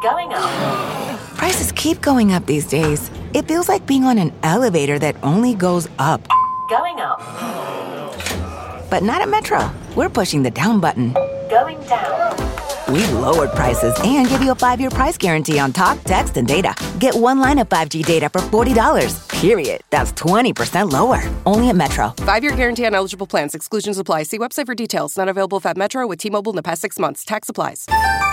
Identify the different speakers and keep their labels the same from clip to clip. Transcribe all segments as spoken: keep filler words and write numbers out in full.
Speaker 1: Going up.
Speaker 2: Prices keep going up these days. It feels like being on an elevator that only goes up.
Speaker 1: Going up.
Speaker 2: But not at Metro. We're pushing the down button.
Speaker 1: Going down.
Speaker 2: We've lowered prices and give you a five-year price guarantee on talk, text, and data. Get one line of five G data for forty dollars. Period. That's twenty percent lower. Only at Metro.
Speaker 3: Five-year guarantee on eligible plans. Exclusions apply. See website for details. Not available at Metro with T-Mobile in the past six months. Tax applies.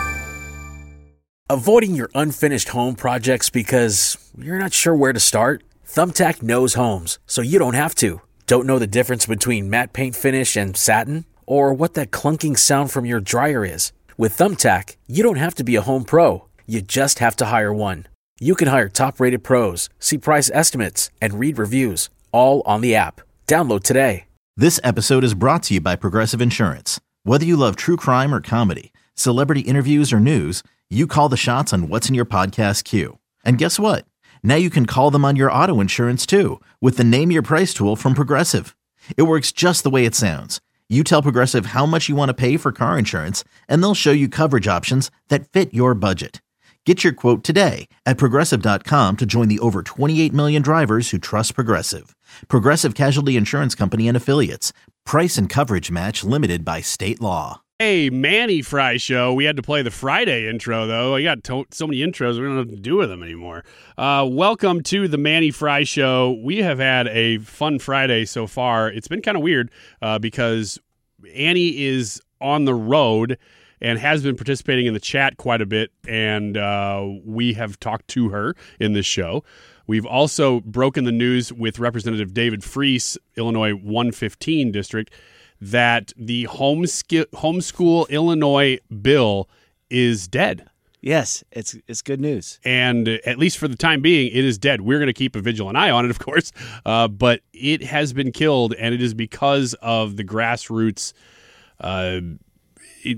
Speaker 4: Avoiding your unfinished home projects because you're not sure where to start? Thumbtack knows homes, so you don't have to. Don't know the difference between matte paint finish and satin? Or what that clunking sound from your dryer is? With Thumbtack, you don't have to be a home pro. You just have to hire one. You can hire top-rated pros, see price estimates, and read reviews, all on the app. Download today.
Speaker 5: This episode is brought to you by Progressive Insurance. Whether you love true crime or comedy, celebrity interviews or news, you call the shots on what's in your podcast queue. And guess what? Now you can call them on your auto insurance too with the Name Your Price tool from Progressive. It works just the way it sounds. You tell Progressive how much you want to pay for car insurance, and they'll show you coverage options that fit your budget. Get your quote today at Progressive dot com to join the over twenty-eight million drivers who trust Progressive. Progressive Casualty Insurance Company and Affiliates. Price and coverage match limited by state law.
Speaker 6: Hey, Manny Fry Show. We had to play the Friday intro, though. I got to- so many intros, we don't know what to do with them anymore. Uh, welcome to the Manny Fry Show. We have had a fun Friday so far. It's been kind of weird uh, because Annie is on the road and has been participating in the chat quite a bit, and uh, we have talked to her in this show. We've also broken the news with Representative David Freese, Illinois one fifteen district, that the homeschool, homeschool Illinois bill is dead.
Speaker 7: Yes, it's it's good news.
Speaker 6: And at least for the time being, it is dead. We're going to keep a vigilant eye on it, of course, uh, but it has been killed, and it is because of the grassroots, uh, it,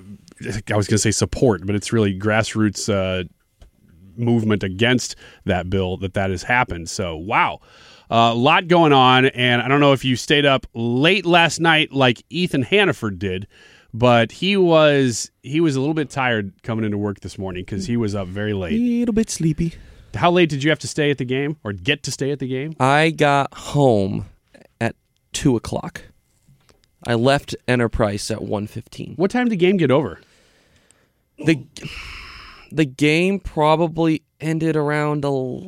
Speaker 6: I was going to say support, but it's really grassroots uh, movement against that bill that that has happened. So, wow. A uh, lot going on, and I don't know if you stayed up late last night like Ethan Hannaford did, but he was he was a little bit tired coming into work this morning because he was up very late.
Speaker 7: A little bit sleepy.
Speaker 6: How late did you have to stay at the game, or get to stay at the game?
Speaker 8: I got home at two o'clock. I left Enterprise at one fifteen.
Speaker 6: What time did the game get over?
Speaker 8: The, the game probably ended around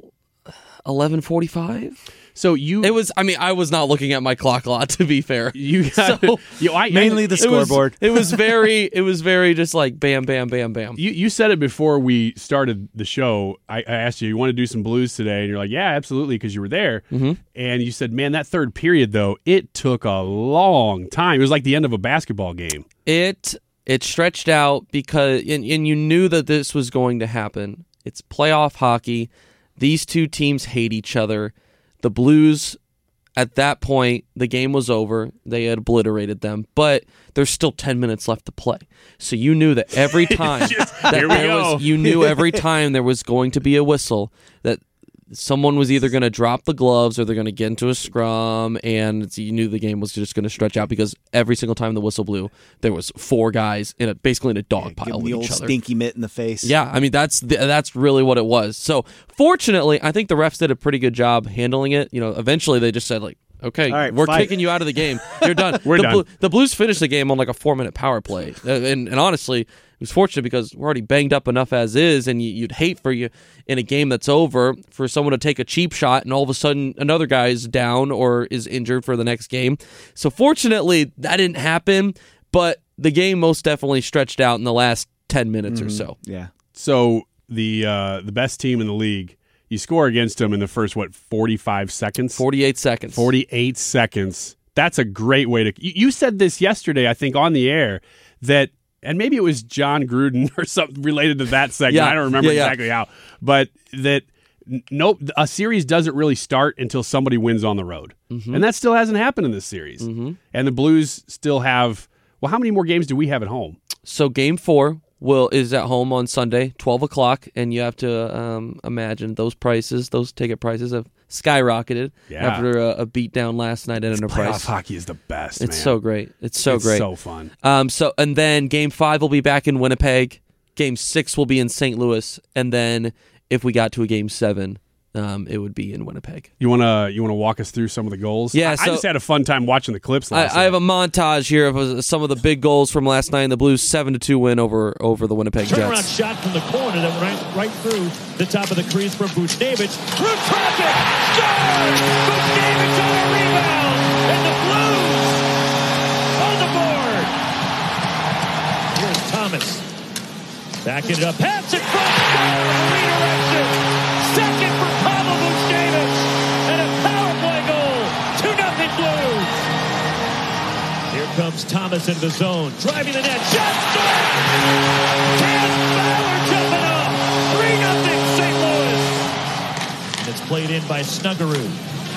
Speaker 8: eleven forty-five.
Speaker 6: So you,
Speaker 8: it was. I mean, I was not looking at my clock a lot, to be fair.
Speaker 6: You got
Speaker 8: so,
Speaker 6: you, I,
Speaker 7: mainly the scoreboard.
Speaker 8: It was, it was very. It was very just like bam, bam, bam, bam.
Speaker 6: You you said it before we started the show. I, I asked you, you want to do some Blues today, and you're like, yeah, absolutely, because you were there.
Speaker 8: Mm-hmm.
Speaker 6: And you said, man, that third period though, it took a long time. It was like the end of a basketball game.
Speaker 8: It it stretched out because, and, and you knew that this was going to happen. It's playoff hockey. These two teams hate each other. The Blues, at that point, the game was over. They had obliterated them, but there's still ten minutes left to play. So you knew that every time
Speaker 6: Just,
Speaker 8: that
Speaker 6: here we
Speaker 8: there
Speaker 6: go.
Speaker 8: was, you knew every time there was going to be a whistle that someone was either going to drop the gloves or they're going to get into a scrum, and you knew the game was just going to stretch out because every single time the whistle blew, there was four guys in a basically in a dog
Speaker 7: Yeah,
Speaker 8: pile
Speaker 7: give
Speaker 8: with
Speaker 7: the old
Speaker 8: each other.
Speaker 7: Stinky mitt in the face.
Speaker 8: Yeah, I mean that's the, that's really what it was. So fortunately, I think the refs did a pretty good job handling it. You know, eventually they just said like, okay,
Speaker 7: All right,
Speaker 8: we're
Speaker 7: fight.
Speaker 8: kicking you out of the game. You're done.
Speaker 6: We're
Speaker 8: the,
Speaker 6: done.
Speaker 8: Blu- the Blues finished the game on like a four-minute power play. Uh, and, and honestly, it was fortunate because we're already banged up enough as is, and you, you'd hate for you in a game that's over for someone to take a cheap shot and all of a sudden another guy's down or is injured for the next game. So fortunately, that didn't happen, but the game most definitely stretched out in the last ten minutes
Speaker 7: Mm-hmm.
Speaker 8: or so.
Speaker 7: Yeah.
Speaker 6: So the uh, the best team in the league, you score against them in the first, what, forty-five seconds?
Speaker 8: forty-eight seconds.
Speaker 6: forty-eight seconds. That's a great way to... You, you said this yesterday, I think, on the air, that... And maybe it was John Gruden or something related to that segment.
Speaker 8: Yeah.
Speaker 6: I don't remember
Speaker 8: Yeah, yeah.
Speaker 6: exactly how. But that nope, a series doesn't really start until somebody wins on the road.
Speaker 8: Mm-hmm.
Speaker 6: And that still hasn't happened in this series.
Speaker 8: Mm-hmm.
Speaker 6: And the Blues still have... Well, how many more games do we have at home?
Speaker 8: So game four will is at home on Sunday, twelve o'clock, and you have to um, imagine those prices, those ticket prices have skyrocketed
Speaker 6: Yeah.
Speaker 8: after a, a beatdown last night at Enterprise.
Speaker 6: Playoff hockey is the best,
Speaker 8: It's
Speaker 6: man.
Speaker 8: so great. It's so
Speaker 6: it's
Speaker 8: great.
Speaker 6: so fun.
Speaker 8: Um, so and then game five will be back in Winnipeg. Game six will be in Saint Louis, and then if we got to a game seven, um, it would be in Winnipeg.
Speaker 6: You wanna you wanna walk us through some of the goals?
Speaker 8: Yeah,
Speaker 6: I,
Speaker 8: so
Speaker 6: I just had a fun time watching the clips
Speaker 8: I,
Speaker 6: last
Speaker 8: I have
Speaker 6: night.
Speaker 8: a montage here of some of the big goals from last night. The Blues seven to two win over over the Winnipeg
Speaker 9: Turnaround
Speaker 8: Jets.
Speaker 9: shot from the corner that went right, right through the top of the crease from Buchnevich. Through traffic! Scores! Buchnevich on a rebound! And the Blues on the board! Here's Thomas. Backing it up. Pass in front! Score! Redirection! Second for Pavel Buchnevich! And a power play goal! two nothing Blues! Here comes Thomas into the zone. Driving the net. Shot! Score! Cam Fowler jumping up! three nothing Saint Louis! And it's played in by Snuggerud.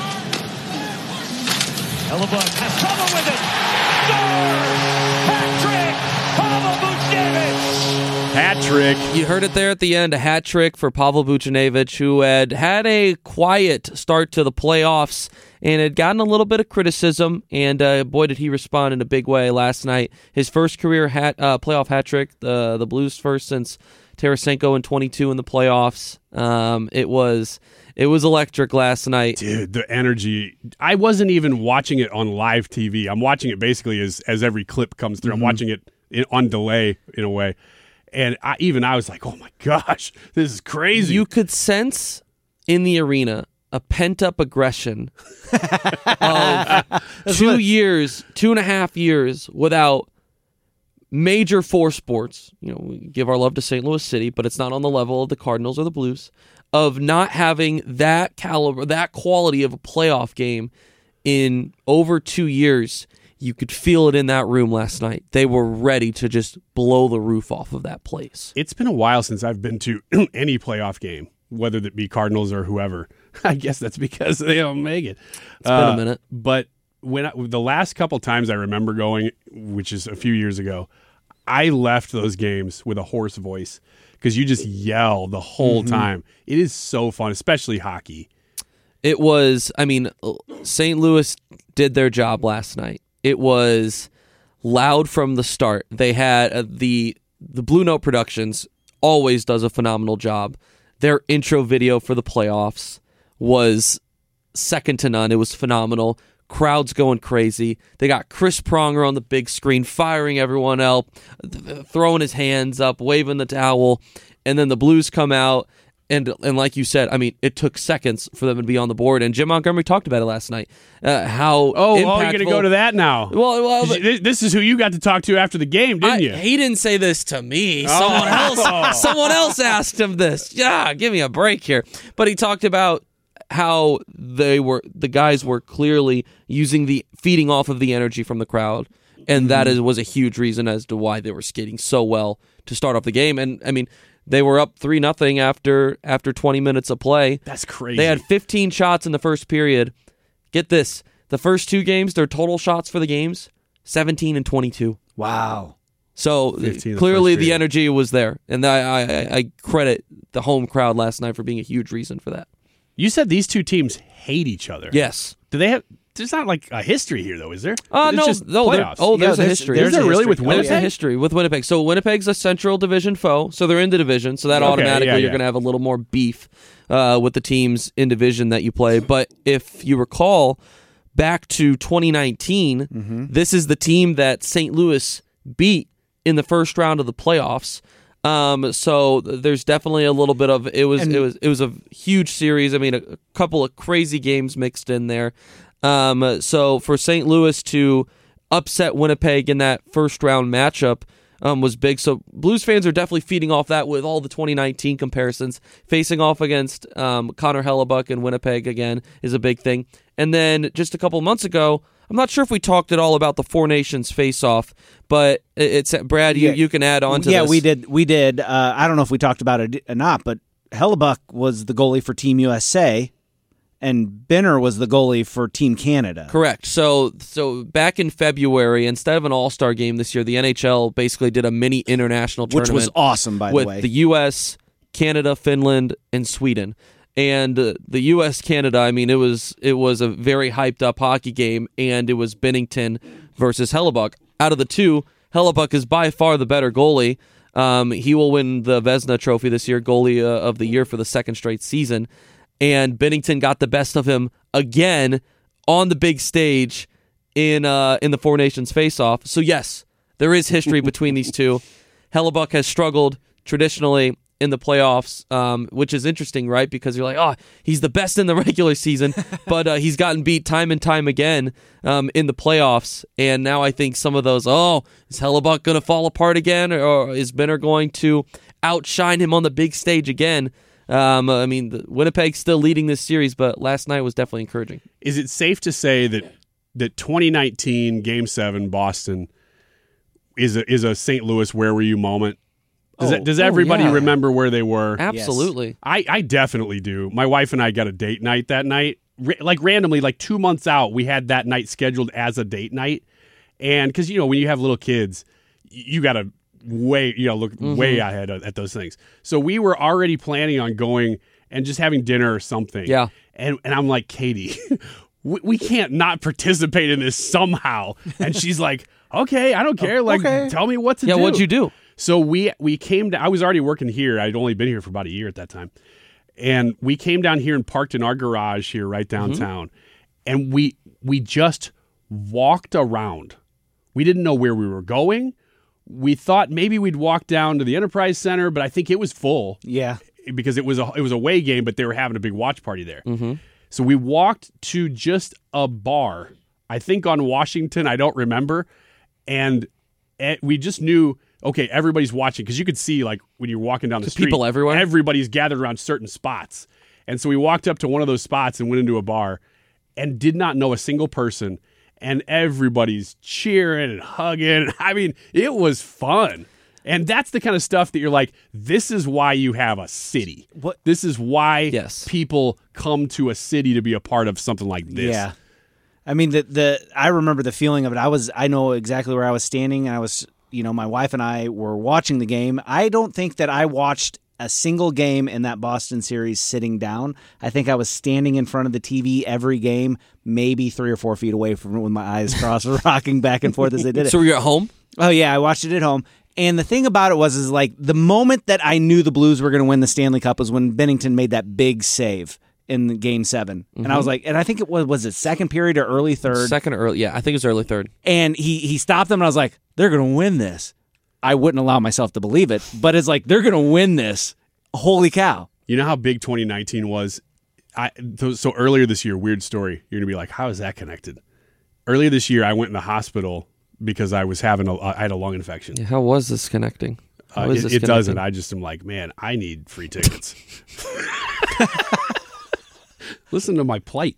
Speaker 9: Hellebuck has trouble with it! Scores! Hat-trick! Pavel Buchnevich!
Speaker 6: Hat trick.
Speaker 8: You heard it there at the end, a hat trick for Pavel Buchnevich, who had had a quiet start to the playoffs and had gotten a little bit of criticism, and uh, boy, did he respond in a big way last night. His first career hat uh, playoff hat trick, the, the Blues' first since Tarasenko in twenty-two in the playoffs. Um, it was it was electric last night.
Speaker 6: Dude, the energy. I wasn't even watching it on live T V. I'm watching it basically as, as every clip comes through. Mm-hmm. I'm watching it in, on delay in a way. And I, even I was like, oh my gosh, this is crazy.
Speaker 8: You could sense in the arena a pent-up aggression of two years, two and a half years without major four sports. You know, we give our love to Saint Louis City, but it's not on the level of the Cardinals or the Blues, of not having that caliber, that quality of a playoff game in over two years. You could feel it in that room last night. They were ready to just blow the roof off of that place.
Speaker 6: It's been a while since I've been to any playoff game, whether it be Cardinals or whoever. I guess that's because they don't make it.
Speaker 8: It's uh, been a minute.
Speaker 6: But when I, the last couple times I remember going, which is a few years ago, I left those games with a hoarse voice because you just yell the whole mm-hmm. time. It is so fun, especially hockey.
Speaker 8: It was, I mean, Saint Louis did their job last night. It was loud from the start. They had uh, the the Blue Note Productions always does a phenomenal job. Their intro video for the playoffs was second to none. It was phenomenal. Crowds going crazy. They got Chris Pronger on the big screen, firing everyone up, throwing his hands up, waving the towel, and then the Blues come out. And and like you said, I mean, it took seconds for them to be on the board. And Jim Montgomery talked about it last night. Uh, how
Speaker 6: oh,
Speaker 8: impactful.
Speaker 6: oh, you're going to go to that now?
Speaker 8: Well, well,
Speaker 6: this, this is who you got to talk to after the game, didn't
Speaker 8: I,
Speaker 6: you?
Speaker 8: He didn't say this to me. Someone
Speaker 6: oh.
Speaker 8: else. Someone else asked him this. Yeah, give me a break here. But he talked about how they were. The guys were clearly using the feeding off of the energy from the crowd, and mm-hmm. that is was a huge reason as to why they were skating so well to start off the game. And I mean. They were up three nothing after after twenty minutes of play.
Speaker 6: That's crazy.
Speaker 8: They had fifteen shots in the first period. Get this. The first two games, their total shots for the games, seventeen and twenty-two.
Speaker 7: Wow.
Speaker 8: So clearly the, the energy was there. And I, I, I credit the home crowd last night for being a huge reason for that.
Speaker 6: You said these two teams hate each other.
Speaker 8: Yes.
Speaker 6: Do they have... There's not like a history here, though, is there?
Speaker 8: Uh,
Speaker 6: it's
Speaker 8: no,
Speaker 6: just
Speaker 8: no there, oh, there's
Speaker 7: yeah,
Speaker 8: a history.
Speaker 6: There's, there's a really with Winnipeg?
Speaker 8: There's a history with Winnipeg. So Winnipeg's a Central Division foe, so they're in the division, so that okay, automatically yeah, yeah. you're going to have a little more beef uh, with the teams in division that you play. But if you recall, back to twenty nineteen, mm-hmm. this is the team that Saint Louis beat in the first round of the playoffs. Um, so there's definitely a little bit of it was and, it was it was a huge series. I mean, a, a couple of crazy games mixed in there. Um, so for Saint Louis to upset Winnipeg in that first round matchup um, was big. So Blues fans are definitely feeding off that with all the twenty nineteen comparisons. Facing off against um, Connor Hellebuck in Winnipeg again is a big thing. And then just a couple months ago, I'm not sure if we talked at all about the Four Nations face-off, but it's Brad. You,
Speaker 7: yeah.
Speaker 8: you can add on to
Speaker 7: yeah,
Speaker 8: this.
Speaker 7: Yeah, we did. We did. Uh, I don't know if we talked about it or not, but Hellebuck was the goalie for Team U S A. And Benner was the goalie for Team Canada.
Speaker 8: Correct. So so back in February, instead of an all-star game this year, the N H L basically did a mini international tournament.
Speaker 7: Which was awesome, by the way.
Speaker 8: With the U S, Canada, Finland, and Sweden. And uh, the U S Canada, I mean, it was it was a very hyped-up hockey game, and it was Binnington versus Hellebuck. Out of the two, Hellebuck is by far the better goalie. Um, he will win the Vezina Trophy this year, goalie uh, of the year for the second straight season. And Binnington got the best of him again on the big stage in uh, in the Four Nations face-off. So yes, there is history between these two. Hellebuck has struggled traditionally in the playoffs, um, which is interesting, right? Because you're like, oh, he's the best in the regular season, but uh, he's gotten beat time and time again um, in the playoffs. And now I think some of those, oh, is Hellebuck going to fall apart again, or is Binner going to outshine him on the big stage again? Um, I mean, the, Winnipeg's still leading this series, but last night was definitely encouraging.
Speaker 6: Is it safe to say that that twenty nineteen Game Seven Boston is a is a Saint Louis where were you moment? Does,
Speaker 7: Oh,
Speaker 6: that, does
Speaker 7: oh,
Speaker 6: everybody
Speaker 7: yeah.
Speaker 6: remember where they were?
Speaker 8: Absolutely.
Speaker 6: I, I definitely do. My wife and I got a date night that night. Ra- like randomly, like two months out, we had that night scheduled as a date night. And because, you know, when you have little kids, y- you got to way, you know, look
Speaker 8: Mm-hmm.
Speaker 6: way ahead of, at those things. So we were already planning on going and just having dinner or something.
Speaker 8: Yeah.
Speaker 6: And, and I'm like, Katie, we, we can't not participate in this somehow. And she's like, okay, I don't care. Like,
Speaker 7: okay.
Speaker 6: tell me what to
Speaker 8: Yeah,
Speaker 6: do.
Speaker 8: what'd you do?
Speaker 6: So we we came to, I was already working here. I'd only been here for about a year at that time. And we came down here and parked in our garage here right downtown.
Speaker 8: Mm-hmm.
Speaker 6: And we we just walked around. We didn't know where we were going. We thought maybe we'd walk down to the Enterprise Center, but I think it was full
Speaker 7: Yeah.
Speaker 6: because it was a it was a away game, but they were having a big watch party there.
Speaker 8: Mm-hmm.
Speaker 6: So we walked to just a bar, I think on Washington, I don't remember. And eh, we just knew, okay, everybody's watching, because you could see, like, when you're walking down the
Speaker 8: Just
Speaker 6: street,
Speaker 8: people everywhere?
Speaker 6: everybody's gathered around certain spots. And so we walked up to one of those spots and went into a bar and did not know a single person. And everybody's cheering and hugging. I mean, it was fun. And that's the kind of stuff that you're like, this is why you have a city.
Speaker 7: What-
Speaker 6: This is why
Speaker 8: Yes.
Speaker 6: people come to a city to be a part of something like this.
Speaker 7: Yeah. I mean, the the I remember the feeling of it. I was I know exactly where I was standing, and I was, you know, my wife and I were watching the game. I don't think that I watched a single game in that Boston series sitting down. I think I was standing in front of the T V every game, maybe three or four feet away from it with my eyes crossed, rocking back and forth as they did it.
Speaker 8: So were you at home?
Speaker 7: Oh yeah, I watched it at home. And the thing about it was, is like the moment that I knew the Blues were going to win the Stanley Cup was when Binnington made that big save in the Game Seven,
Speaker 8: Mm-hmm.
Speaker 7: and I was like, and I think it was was it second period or early third,
Speaker 8: Second or early. Yeah, I think it was early third.
Speaker 7: and he he stopped them, and I was like, they're going to win this. I wouldn't allow myself to believe it, but it's like they're going to win this. Holy cow!
Speaker 6: You know how big twenty nineteen was? I So earlier this year, weird story. You're going to be like, how is that connected? Earlier this year, I went in the hospital because I was having a, I had a lung infection.
Speaker 8: Yeah, how was this connecting? How
Speaker 6: Uh,
Speaker 8: is
Speaker 6: it
Speaker 8: this
Speaker 6: it doesn't.
Speaker 8: connecting?
Speaker 6: I just am like, man, I need free tickets. Listen to my plight.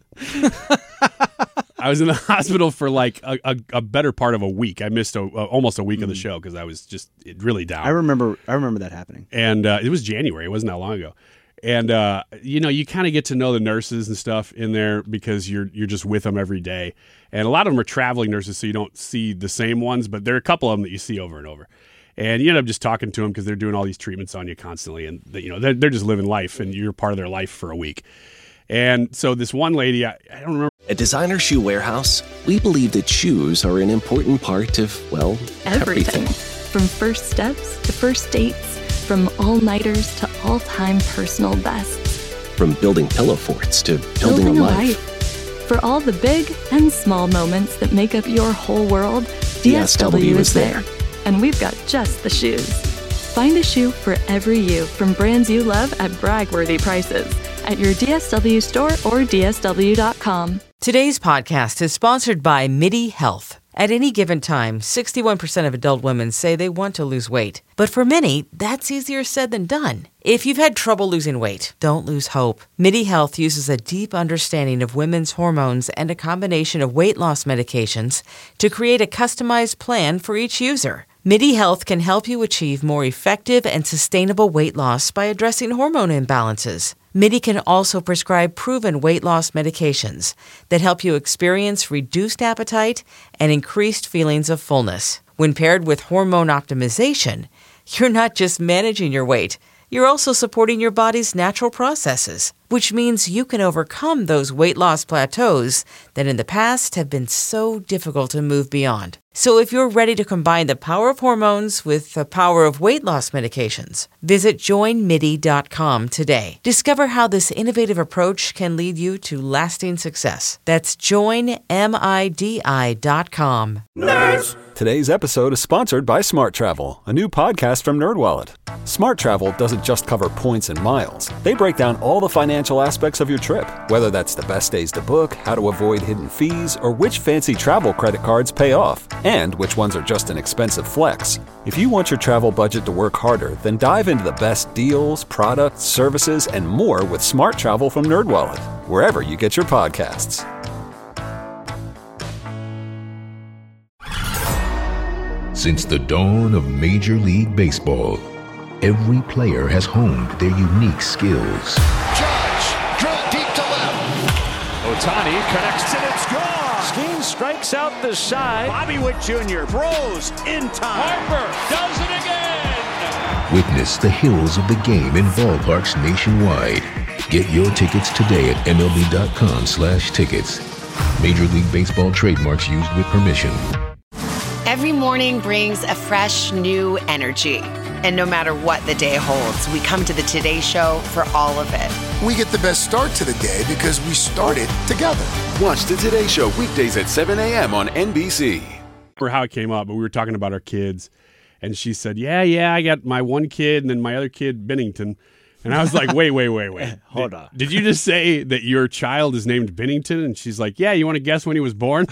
Speaker 6: I was in the hospital for like a, a, a better part of a week. I missed a, a, almost a week of the show because I was just it really down.
Speaker 7: I remember I remember that happening.
Speaker 6: and uh, it was January. It wasn't that long ago. And uh, you know, you kind of get to know the nurses and stuff in there because you're you're just with them every day. And a lot of them are traveling nurses, so you don't see the same ones, but there are a couple of them that you see over and over. And you end up just talking to them because they're doing all these treatments on you constantly, and they, you know they're, they're just living life, and you're part of their life for a week. And so this one lady, I, I don't remember.
Speaker 10: At Designer Shoe Warehouse, we believe that shoes are an important part of, well,
Speaker 11: Everything.
Speaker 10: everything.
Speaker 11: From first steps to first dates, from all-nighters to all-time personal bests.
Speaker 10: From building pillow forts to building, a life.
Speaker 11: For all the big and small moments that make up your whole world, D S W,
Speaker 10: D S W
Speaker 11: is
Speaker 10: is
Speaker 11: there. And we've got just the shoes. Find a shoe for every you from brands you love at brag-worthy prices at your D S W store or D S W dot com.
Speaker 12: Today's podcast is sponsored by MIDI Health. At any given time, sixty-one percent of adult women say they want to lose weight. But for many, that's easier said than done. If you've had trouble losing weight, don't lose hope. MIDI Health uses a deep understanding of women's hormones and a combination of weight loss medications to create a customized plan for each user. MIDI Health can help you achieve more effective and sustainable weight loss by addressing hormone imbalances. MIDI can also prescribe proven weight loss medications that help you experience reduced appetite and increased feelings of fullness. When paired with hormone optimization, you're not just managing your weight, you're also supporting your body's natural processes. which means you can overcome those weight loss plateaus that in the past have been so difficult to move beyond. So if you're ready to combine the power of hormones with the power of weight loss medications, visit join midi dot com today. Discover how this innovative approach can lead you to lasting success. That's join midi dot com.
Speaker 13: Nerds! Today's episode is sponsored by Smart Travel, a new podcast from NerdWallet. Smart Travel doesn't just cover points and miles. They break down all the financial aspects of your trip, whether that's the best days to book, how to avoid hidden fees, or which fancy travel credit cards pay off, and which ones are just an expensive flex. If you want your travel budget to work harder, then dive into the best deals, products, services, and more with Smart Travel from NerdWallet, wherever you get your podcasts.
Speaker 14: Since the dawn of Major League Baseball, every player has honed their unique skills.
Speaker 15: Judge, drill deep to left.
Speaker 9: Ohtani connects and it's gone. Skeen strikes out the side. Bobby Witt Junior throws in time. Harper does it again.
Speaker 14: Witness the hills of the game in ballparks nationwide. Get your tickets today at M L B dot com slash tickets. Major League Baseball trademarks used with permission.
Speaker 16: Every morning brings a fresh, new energy. And no matter what the day holds, we come to the Today Show for all of it.
Speaker 15: We get the best start to the day because we started together.
Speaker 17: Watch the Today Show weekdays at seven a.m. on N B C.
Speaker 6: Or how it came up, but we were talking about our kids, and she said, yeah, yeah, I got my one kid and then my other kid, Bennington. And I was like, wait, wait, wait, wait.
Speaker 7: Hold
Speaker 6: did,
Speaker 7: on.
Speaker 6: Did you just say that your child is named Bennington? And she's like, yeah, you want to guess when he was born?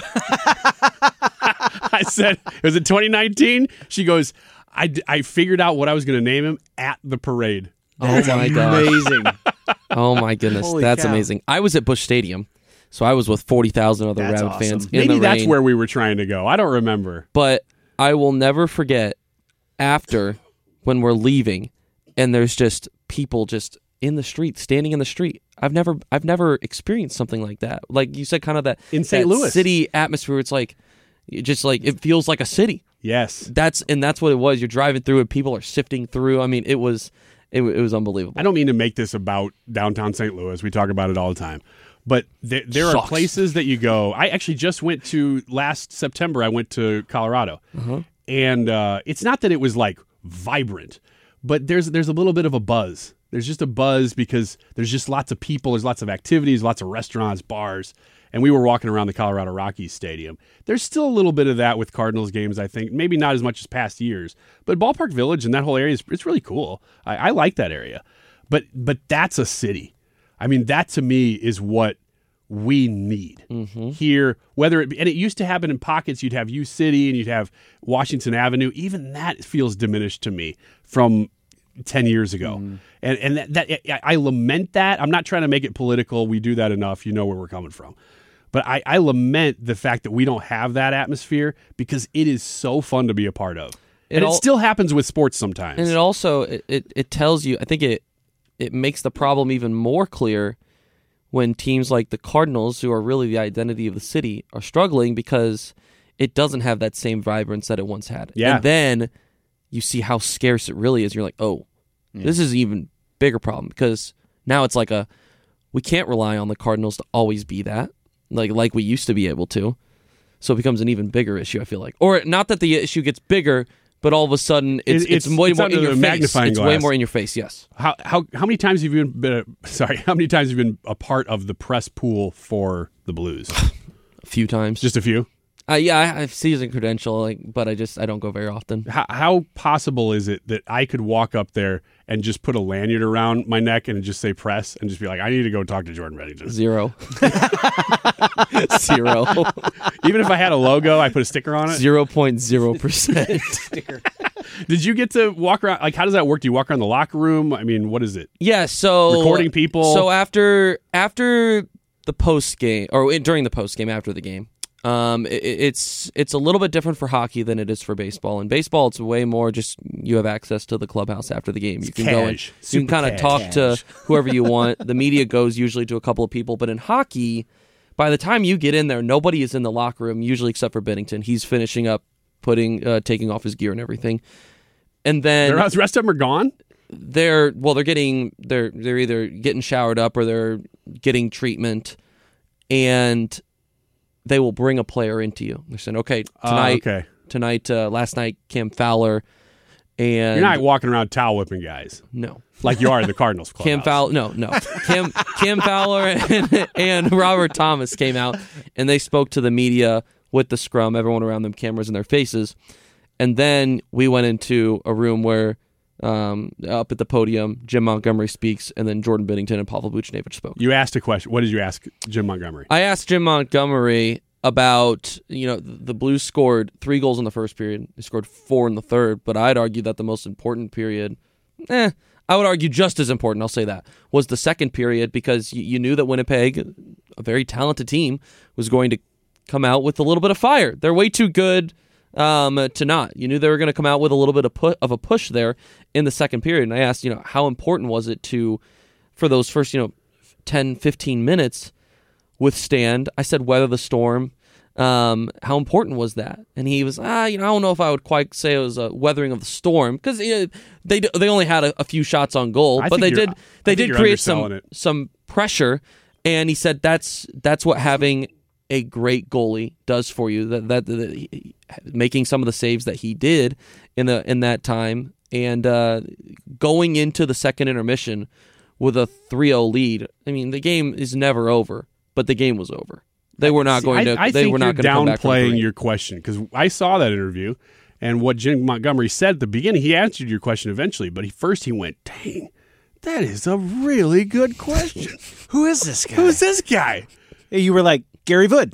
Speaker 6: I said, was it twenty nineteen? She goes, I, I figured out what I was going to name him at the parade.
Speaker 8: That's oh my god!
Speaker 7: Amazing.
Speaker 8: Oh my goodness,
Speaker 7: Holy
Speaker 8: that's
Speaker 7: cow.
Speaker 8: amazing. I was at Busch Stadium, so I was with forty thousand other
Speaker 7: That's
Speaker 8: Rabbit
Speaker 7: awesome.
Speaker 8: fans. In
Speaker 6: Maybe
Speaker 8: the
Speaker 6: that's
Speaker 8: rain.
Speaker 6: where we were trying to go. I don't remember.
Speaker 8: But I will never forget after when we're leaving, and there's just people just in the street, standing in the street. I've never, I've never experienced something like that. Like you said, kind of that
Speaker 6: in Saint
Speaker 8: that
Speaker 6: Louis
Speaker 8: city atmosphere. It's like, it just like it feels like a city.
Speaker 6: Yes,
Speaker 8: that's and that's what it was. You're driving through and people are sifting through. I mean, it was it, it was unbelievable.
Speaker 6: I don't mean to make this about downtown Saint Louis. We talk about it all the time, but there, there are
Speaker 8: Sucks.
Speaker 6: places that you go. I actually just went to last September. I went to Colorado,
Speaker 8: uh-huh.
Speaker 6: and uh, it's not that it was like vibrant, but there's there's a little bit of a buzz. There's just a buzz because there's just lots of people. There's lots of activities, lots of restaurants, bars. And we were walking around the Colorado Rockies Stadium. There's still a little bit of that with Cardinals games, I think. Maybe not as much as past years. But Ballpark Village and that whole area, is it's really cool. I, I like that area. But but that's a city. I mean, that to me is what we need
Speaker 8: mm-hmm.
Speaker 6: here. Whether it be, and it used to happen in pockets. You'd have U City and you'd have Washington Avenue. Even that feels diminished to me from ten years ago. Mm. And and that, that I lament that. I'm not trying to make it political. We do that enough. You know where we're coming from. But I, I lament the fact that we don't have that atmosphere because it is so fun to be a part of.
Speaker 8: It
Speaker 6: and
Speaker 8: all,
Speaker 6: it still happens with sports sometimes.
Speaker 8: And it also, it, it, it tells you, I think it it makes the problem even more clear when teams like the Cardinals, who are really the identity of the city, are struggling because it doesn't have that same vibrance that it once had.
Speaker 6: Yeah.
Speaker 8: And then you see how scarce it really is. You're like, oh, yeah. This is an even bigger problem because now it's like a, we can't rely on the Cardinals to always be that. Like like we used to be able to. So it becomes an even bigger issue, I feel like. Or not that the issue gets bigger, but all of a sudden it's
Speaker 6: it's,
Speaker 8: it's, way
Speaker 6: it's
Speaker 8: more in your face.
Speaker 6: Magnifying
Speaker 8: It's
Speaker 6: glass.
Speaker 8: way more in your face, yes.
Speaker 6: How how how many times have you been, been a, sorry, how many times have you been a part of the press pool for the Blues?
Speaker 8: A few times.
Speaker 6: Just a few?
Speaker 8: Uh, yeah, I have season credential, like, but I just I don't go very often.
Speaker 6: How, how possible is it that I could walk up there and just put a lanyard around my neck and just say press and just be like, I need to go talk to Jordan Bennington?
Speaker 8: Zero. Zero.
Speaker 6: Even if I had a logo, I put a sticker on it?
Speaker 8: Zero point zero percent.
Speaker 6: Did you get to walk around? Like, how does that work? Do you walk around the locker room? I mean, what is it?
Speaker 8: Yeah, so
Speaker 6: recording people.
Speaker 8: So after after the post game, or during the post game, after the game. Um, it, it's it's a little bit different for hockey than it is for baseball. In baseball, it's way more just you have access to the clubhouse after the game. You can
Speaker 6: cash.
Speaker 8: go and you can kind of talk
Speaker 6: cash.
Speaker 8: to whoever you want. The media goes usually to a couple of people, but in hockey, by the time you get in there, nobody is in the locker room usually except for Bennington. He's finishing up, putting, uh, taking off his gear and everything, and then
Speaker 6: the rest of them are gone.
Speaker 8: they're well, they're getting they're they're either getting showered up or they're getting treatment, and they will bring a player into you. They're saying, okay, tonight,
Speaker 6: uh, okay.
Speaker 8: tonight, uh, last night, Cam Fowler, and
Speaker 6: you're not walking around towel whipping guys.
Speaker 8: No,
Speaker 6: like you are in the Cardinals club.
Speaker 8: Cam Fowler, no, no, Cam Cam Fowler and, and Robert Thomas came out and they spoke to the media with the scrum, everyone around them, cameras in their faces, and then we went into a room where. Um, up at the podium, Jim Montgomery speaks, and then Jordan Binnington and Pavel Buchnevich spoke.
Speaker 6: You asked a question. What did you ask Jim Montgomery?
Speaker 8: I asked Jim Montgomery about, you know, the Blues scored three goals in the first period. They scored four in the third, but I'd argue that the most important period, eh, I would argue just as important, I'll say that, was the second period because you, you knew that Winnipeg, a very talented team, was going to come out with a little bit of fire. They're way too good um, to not. You knew they were going to come out with a little bit of, pu- of a push there in the second period. And I asked, you know, how important was it to, for those first, you know, ten, fifteen minutes, withstand, I said, weather the storm. Um, how important was that? And he was, ah, you know, I don't know if I would quite say it was a weathering of the storm because you know, they they only had a, a few shots on goal,
Speaker 6: I
Speaker 8: but they
Speaker 6: you're-
Speaker 8: did they
Speaker 6: I think
Speaker 8: did
Speaker 6: you're
Speaker 8: create some
Speaker 6: underselling it.
Speaker 8: some pressure. And he said that's that's what having a great goalie does for you. That that, that he, making some of the saves that he did in the in that time, and uh, going into the second intermission with a three oh lead. I mean, the game is never over, but the game was over. They were not
Speaker 6: See,
Speaker 8: going
Speaker 6: I,
Speaker 8: to.
Speaker 6: I
Speaker 8: they
Speaker 6: think
Speaker 8: were not
Speaker 6: you're
Speaker 8: going to come back from
Speaker 6: downplaying
Speaker 8: three.
Speaker 6: your question because I saw that interview, and what Jim Montgomery said at the beginning, he answered your question eventually, but he first he went, "Dang, that is a really good question.
Speaker 7: Who is this guy?
Speaker 6: Who's this guy?"
Speaker 7: Hey, you were like, Gary Wood.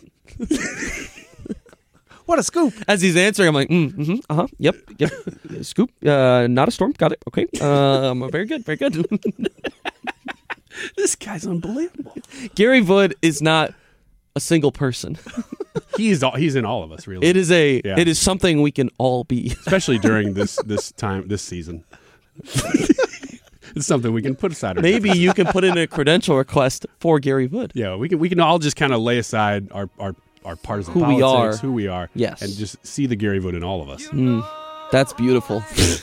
Speaker 7: What a scoop.
Speaker 8: As he's answering, I'm like, mm, mm-hmm, uh-huh, yep, yep, scoop, uh, not a storm, got it, okay, um, very good, very good.
Speaker 6: This guy's unbelievable.
Speaker 8: Gary Wood is not a single person.
Speaker 6: He's all, he's in all of us, really.
Speaker 8: It is a,
Speaker 6: Yeah.
Speaker 8: it is something we can all be.
Speaker 6: Especially during this this time, this season. It's something we can put aside. Our
Speaker 8: Maybe you can put in a credential request for Gary Wood.
Speaker 6: Yeah, we can we can all just kind of lay aside our our, our partisan
Speaker 8: Who we
Speaker 6: politics,
Speaker 8: are.
Speaker 6: who we are,
Speaker 8: Yes.
Speaker 6: and just see the Gary Wood in all of us.
Speaker 8: Mm, that's beautiful.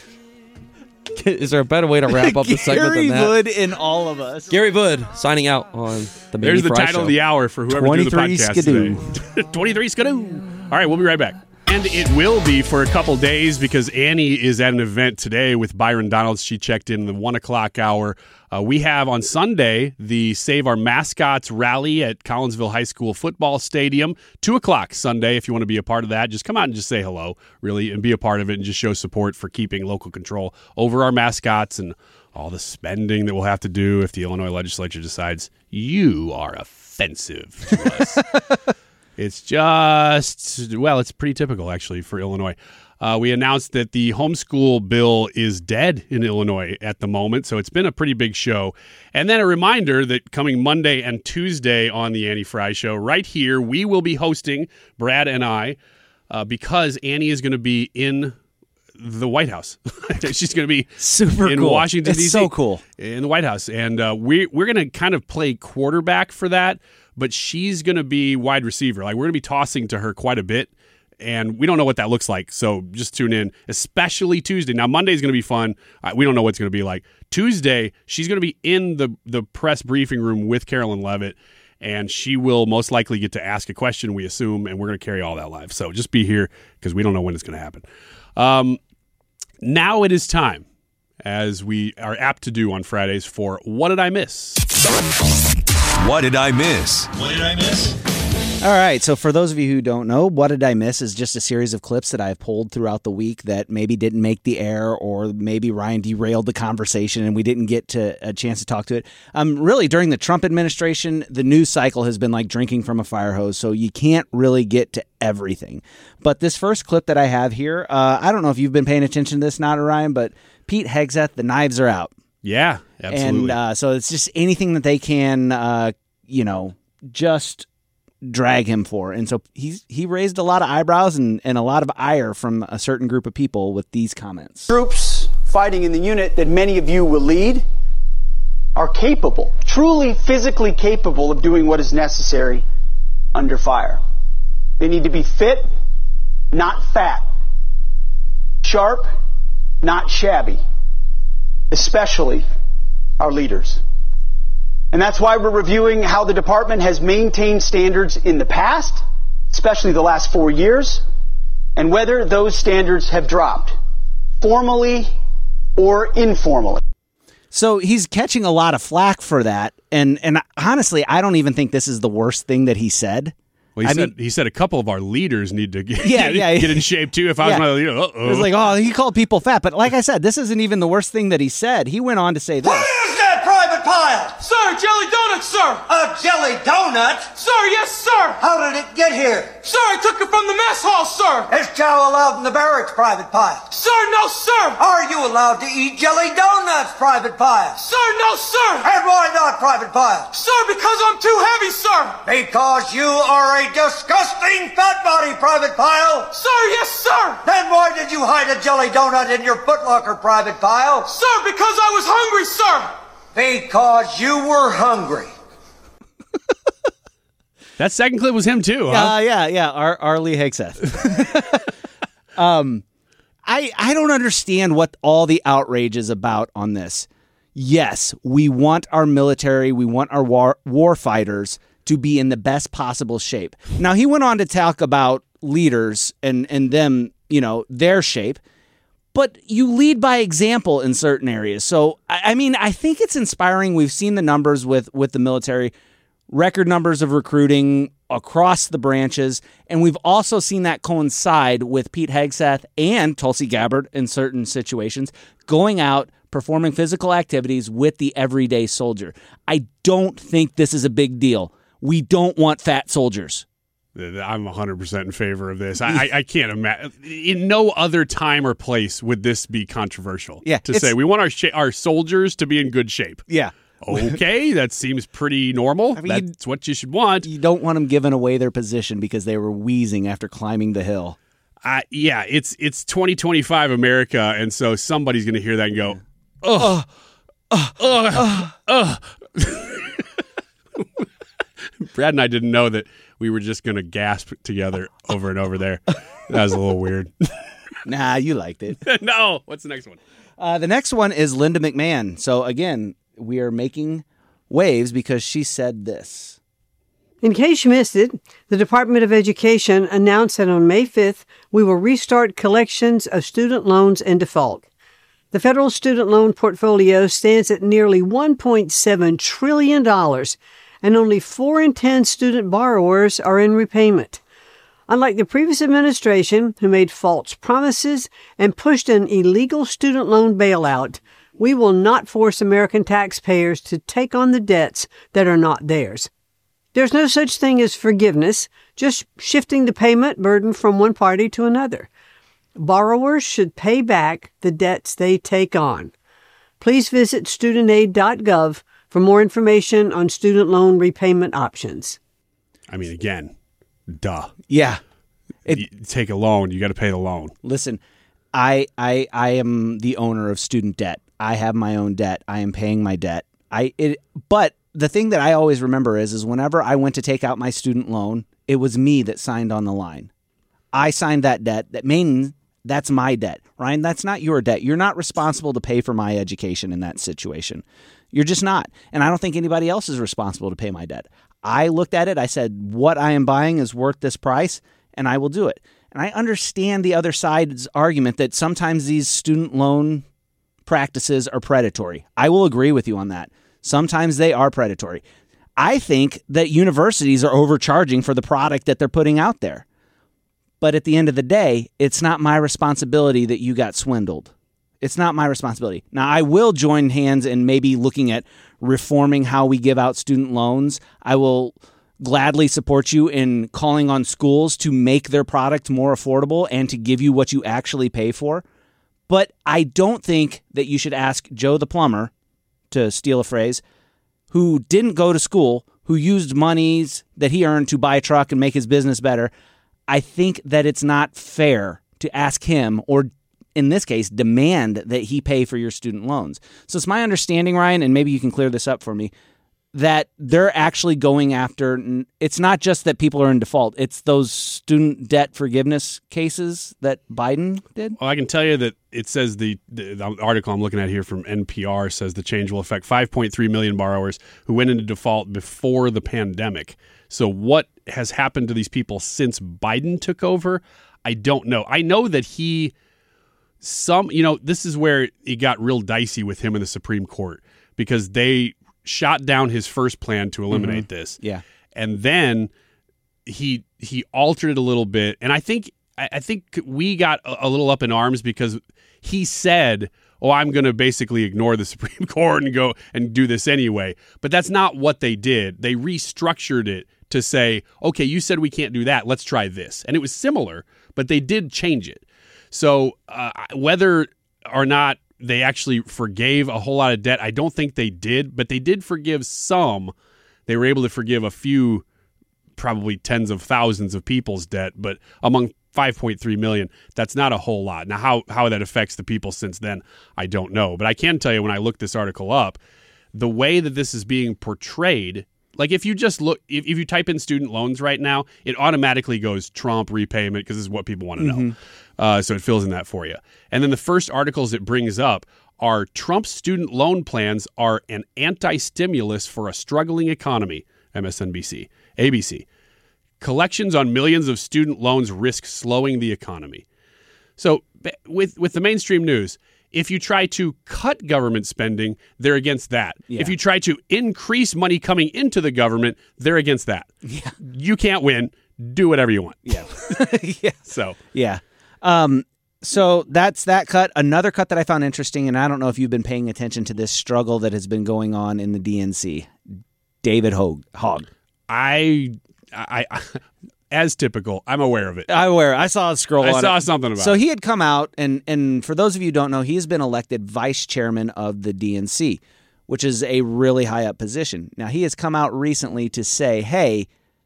Speaker 8: Is there a better way to wrap up the segment
Speaker 7: Gary
Speaker 8: than that?
Speaker 7: Wood in all of us.
Speaker 8: Gary Wood signing out on the Manny
Speaker 6: There's the
Speaker 8: Fry
Speaker 6: title
Speaker 8: Show.
Speaker 6: of the hour for whoever do the
Speaker 7: twenty-three
Speaker 6: podcast
Speaker 7: skidoo.
Speaker 6: today. twenty-three skidoo. All right, we'll be right back. And it will be for a couple days because Annie is at an event today with Byron Donalds. She checked in the one o'clock hour. Uh, we have on Sunday the Save Our Mascots rally at Collinsville High School Football Stadium. two o'clock Sunday. If you want to be a part of that, just come out and just say hello, really, and be a part of it and just show support for keeping local control over our mascots and all the spending that we'll have to do if the Illinois legislature decides you are offensive to us. It's just, well, it's pretty typical, actually, for Illinois. Uh, we announced that the homeschool bill is dead in Illinois at the moment, so it's been a pretty big show. And then a reminder that coming Monday and Tuesday on the Annie Fry Show, right here, we will be hosting, Brad and I, uh, because Annie is going to be in the White House. She's going to be
Speaker 7: Super
Speaker 6: in
Speaker 7: cool.
Speaker 6: Washington,
Speaker 7: It's
Speaker 6: D C
Speaker 7: so cool.
Speaker 6: in the White House. And uh, we, we're going to kind of play quarterback for that, but she's going to be wide receiver. Like, we're going to be tossing to her quite a bit, and we don't know what that looks like, so just tune in, especially Tuesday. Now, Monday's going to be fun. Uh, we don't know what it's going to be like. Tuesday, she's going to be in the, the press briefing room with Carolyn Levitt, and she will most likely get to ask a question, we assume, and we're going to carry all that live. So just be here because we don't know when it's going to happen. Um, now it is time, as we are apt to do on Fridays, for What Did I Miss?
Speaker 18: What did I miss?
Speaker 9: What did I miss?
Speaker 7: All right, so for those of you who don't know, What Did I Miss is just a series of clips that I've pulled throughout the week that maybe didn't make the air, or maybe Ryan derailed the conversation and we didn't get to a chance to talk to it. Um, really, during the Trump administration, the news cycle has been like drinking from a fire hose, so you can't really get to everything. But this first clip that I have here, uh, I don't know if you've been paying attention to this, not Ryan, but Pete Hegseth, the knives are out.
Speaker 6: Yeah, absolutely.
Speaker 7: And uh, so it's just anything that they can, uh, you know, just drag him for. And so he's he raised a lot of eyebrows and, and a lot of ire from a certain group of people with these comments.
Speaker 19: Troops fighting in the unit that many of you will lead are capable, truly physically capable of doing what is necessary under fire. They need to be fit, not fat, sharp, not shabby. especially our leaders. And that's why we're reviewing how the department has maintained standards in the past, especially the last four years, and whether those standards have dropped, formally or informally.
Speaker 7: So he's catching a lot of flack for that. And and honestly, I don't even think this is the worst thing that he said.
Speaker 6: Well, he
Speaker 7: I
Speaker 6: said
Speaker 7: mean,
Speaker 6: he said a couple of our leaders need to get,
Speaker 7: Yeah,
Speaker 6: get,
Speaker 7: yeah.
Speaker 6: get in shape too. If I was
Speaker 7: Yeah.
Speaker 6: my leader, uh-oh.
Speaker 7: It was like, oh, he called people fat. But like I said, this isn't even the worst thing that he said. He went on to say this.
Speaker 20: Is that Private Pile? Sir, jelly donuts, sir. A jelly donut? Sir, yes, sir. How did it get here? Sir, I took it from the mess hall, sir. Is chow allowed in the barracks, Private Pile? Sir, no, sir. Are you allowed to eat jelly donuts, Private Pile? Sir, no, sir. And why not, Private Pile? Sir, because I'm too heavy, sir. Because you are a disgusting fat body, Private Pile. Sir, yes, sir. Then why did you hide a jelly donut in your footlocker, Private Pile? Sir, because I was hungry, sir. Because you were hungry.
Speaker 6: That second clip was him too, huh?
Speaker 7: Uh, yeah, yeah, Ar- Arlie Hegseth. um, I I don't understand what all the outrage is about on this. Yes, we want our military, we want our war, war fighters to be in the best possible shape. Now, he went on to talk about leaders and, and them, you know, their shape. But you lead by example in certain areas. So, I, I mean, I think it's inspiring. We've seen the numbers with, with the military, record numbers of recruiting across the branches. And we've also seen that coincide with Pete Hegseth and Tulsi Gabbard in certain situations, going out, performing physical activities with the everyday soldier. I don't think this is a big deal. We don't want fat soldiers.
Speaker 6: I'm one hundred percent in favor of this. I, I, I can't imagine. In no other time or place would this be controversial.
Speaker 7: Yeah,
Speaker 6: to say we want our sh- our soldiers to be in good shape.
Speaker 7: Yeah.
Speaker 6: Okay, that seems pretty normal. I mean, That's what you should want.
Speaker 7: You don't want them giving away their position because they were wheezing after climbing the hill.
Speaker 6: Uh, yeah, it's it's twenty twenty-five America, and so somebody's going to hear that and go, ugh, ugh, ugh, ugh. Brad and I didn't know that we were just going to gasp together over and over there. That was a little weird.
Speaker 7: Nah, you liked it.
Speaker 6: No. What's the next one?
Speaker 7: Uh, the next one is Linda McMahon. So, again, we are making waves because she said this.
Speaker 21: In case you missed it, the Department of Education announced that on May fifth, we will restart collections of student loans in default. The federal student loan portfolio stands at nearly one point seven trillion dollars, and only four in ten student borrowers are in repayment. Unlike the previous administration, who made false promises and pushed an illegal student loan bailout, we will not force American taxpayers to take on the debts that are not theirs. There's no such thing as forgiveness, just shifting the payment burden from one party to another. Borrowers should pay back the debts they take on. Please visit student aid dot gov for more information on student loan repayment options.
Speaker 6: I mean, again, duh.
Speaker 7: Yeah.
Speaker 6: It, you take a loan, you got to pay the loan.
Speaker 7: Listen, I, I I am the owner of student debt. I have my own debt. I am paying my debt. I it, but the thing that I always remember is, is whenever I went to take out my student loan, it was me that signed on the line. I signed that debt. That means that's my debt. Ryan, that's not your debt. You're not responsible to pay for my education in that situation. You're just not. And I don't think anybody else is responsible to pay my debt. I looked at it. I said, what I am buying is worth this price, and I will do it. And I understand the other side's argument that sometimes these student loan practices are predatory. I will agree with you on that. Sometimes they are predatory. I think that universities are overcharging for the product that they're putting out there. But at the end of the day, it's not my responsibility that you got swindled. It's not my responsibility. Now, I will join hands in maybe looking at reforming how we give out student loans. I will gladly support you in calling on schools to make their product more affordable and to give you what you actually pay for. But I don't think that you should ask Joe the plumber, to steal a phrase, who didn't go to school, who used monies that he earned to buy a truck and make his business better. I think that it's not fair to ask him, or in this case, demand that he pay for your student loans. So it's my understanding, Ryan, and maybe you can clear this up for me, that they're actually going after, it's not just that people are in default, it's those student debt forgiveness cases that Biden did?
Speaker 6: Well, I can tell you that it says the, the, the article I'm looking at here from N P R says the change will affect five point three million borrowers who went into default before the pandemic. So what has happened to these people since Biden took over? I don't know. I know that he, some, you know, this is where it got real dicey with him in the Supreme Court because they shot down his first plan to eliminate mm-hmm. this.
Speaker 7: Yeah.
Speaker 6: And then he he altered it a little bit. And I think I think we got a, a little up in arms because he said, oh, I'm going to basically ignore the Supreme Court and go and do this anyway. But that's not what they did. They restructured it to say, okay, you said we can't do that. Let's try this. And it was similar, but they did change it. So uh, whether or not they actually forgave a whole lot of debt, I don't think they did, but they did forgive some. They were able to forgive a few, probably tens of thousands of people's debt, but among five point three million, that's not a whole lot. Now, how, how that affects the people since then, I don't know. But I can tell you when I looked this article up, the way that this is being portrayed, like if you just look, if, if you type in student loans right now, it automatically goes Trump repayment because this is what people want to know.
Speaker 7: Mhm.
Speaker 6: Uh, so it fills in that for you. And then the first articles it brings up are Trump's student loan plans are an anti-stimulus for a struggling economy, M S N B C, A B C. Collections on millions of student loans risk slowing the economy. So with with the mainstream news, if you try to cut government spending, they're against that.
Speaker 7: Yeah.
Speaker 6: If you try to increase money coming into the government, they're against that.
Speaker 7: Yeah.
Speaker 6: You can't win. Do whatever you want.
Speaker 7: Yeah. yeah.
Speaker 6: So,
Speaker 7: yeah. Um, so that's that cut. Another cut that I found interesting, and I don't know if you've been paying attention to this struggle that has been going on in the D N C. David Hogg. Hogg.
Speaker 6: I, I, I, as typical, I'm aware of it.
Speaker 7: I'm aware. I saw a scroll
Speaker 6: I
Speaker 7: on
Speaker 6: saw
Speaker 7: it.
Speaker 6: something about
Speaker 7: so
Speaker 6: it.
Speaker 7: So he had come out, and, and for those of you who don't know, he's been elected vice chairman of the D N C, which is a really high up position. Now, he has come out recently to say, hey,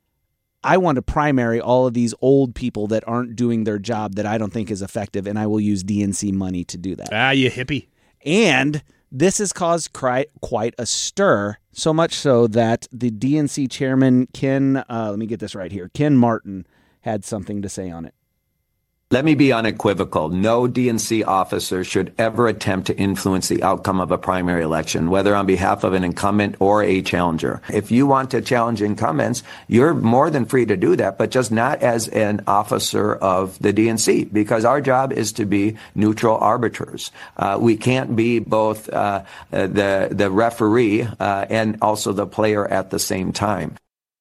Speaker 7: I want to primary all of these old people that aren't doing their job that I don't think is effective, and I will use D N C money to do that.
Speaker 6: Ah, you hippie.
Speaker 7: And this has caused cri- quite a stir, so much so that the D N C chairman, Ken, uh, let me get this right here, Ken Martin, had something to say on it.
Speaker 1: Let me be unequivocal. No D N C officer should ever attempt to influence the outcome of a primary election, whether on behalf of an incumbent or a challenger. If you want to challenge incumbents, you're more than free to do that, but just not as an officer of the D N C, because our job is to be neutral arbiters. Uh, we can't be both uh, the, the referee uh, and also the player at the same time.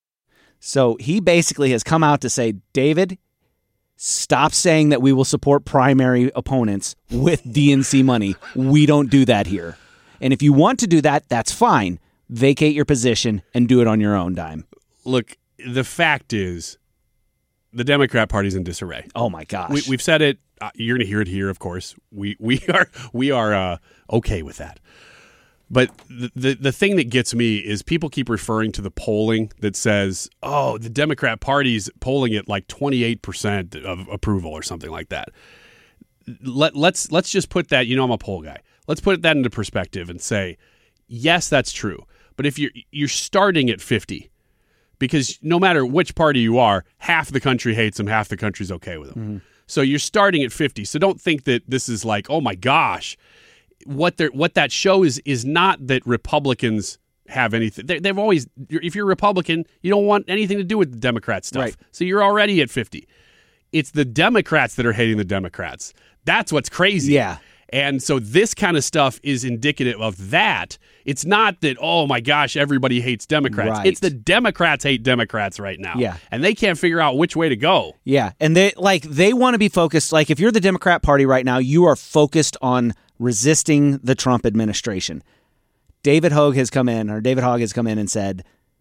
Speaker 7: So he basically has come out to say, David, stop saying that we will support primary opponents with D N C money. We don't do that here. And if you want to do that, that's fine. Vacate your position and do it on your own dime.
Speaker 6: Look, the fact is, the Democrat Party's in disarray.
Speaker 7: Oh my gosh,
Speaker 6: we, we've said it. Uh, you're going to hear it here, of course. We we are we are uh, okay with that. But the, the the thing that gets me is people keep referring to the polling that says, oh, the Democrat Party's polling at like twenty-eight percent of approval or something like that. Let, let's let's just put that, you know, I'm a poll guy. Let's put that into perspective and say, yes, that's true. But if you're, you're starting at fifty, because no matter which party you are, half the country hates them, half the country's okay with them.
Speaker 7: Mm-hmm.
Speaker 6: So you're starting at fifty. So don't think that this is like, oh my gosh. What they're, what that shows is not that Republicans have anything. They, they've always, if you're a Republican, you don't want anything to do with the Democrat stuff.
Speaker 7: Right.
Speaker 6: So you're already at fifty. It's the Democrats that are hating the Democrats. That's what's crazy.
Speaker 7: Yeah.
Speaker 6: And so this kind of stuff is indicative of that. It's not that, oh my gosh, everybody hates Democrats.
Speaker 7: Right.
Speaker 6: It's the Democrats hate Democrats right now.
Speaker 7: Yeah.
Speaker 6: And they can't figure out which way to go.
Speaker 7: Yeah. And they like they want to be focused. Like if you're the Democrat Party right now, you are focused on resisting the Trump administration. David Hogg has come in, or David Hogg has come in and said,